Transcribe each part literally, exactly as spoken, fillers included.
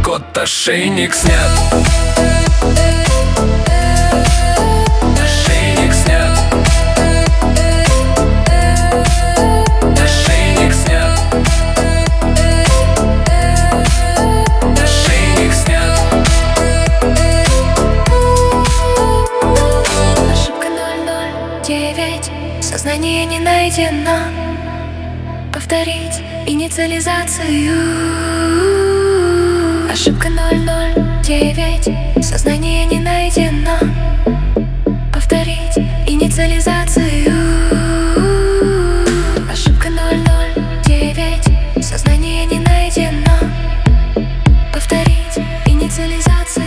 код, ошейник снят. Ошейник снят. Ошейник снят. Ошейник снят. Ошибка ноль ноль девять. Сознание не найдено. Повторить инициализацию. Ошибка ноль ноль девять. Сознание не найдено. Повторить инициализацию. Ошибка ноль ноль девять. Сознание не найдено. Повторить инициализацию.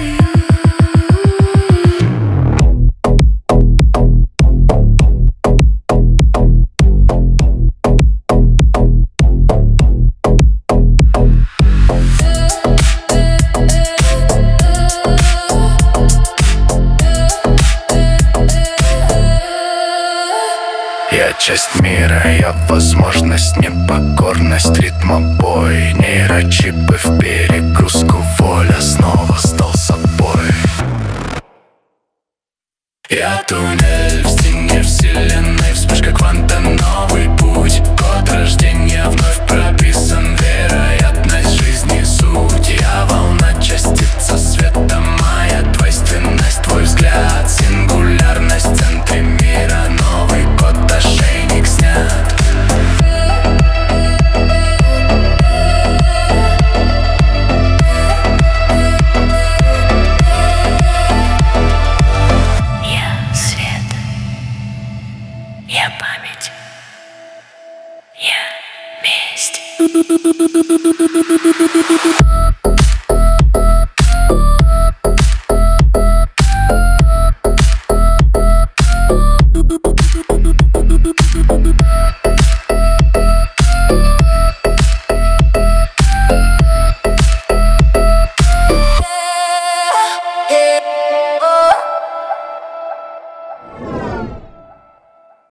Я часть мира, я возможность, непокорность, ритмобой, нейрочипы в перегрузку, воля снова стал собой. Я туннель в стене вселенной, вспышка кванта, новый путь, код рождения вновь.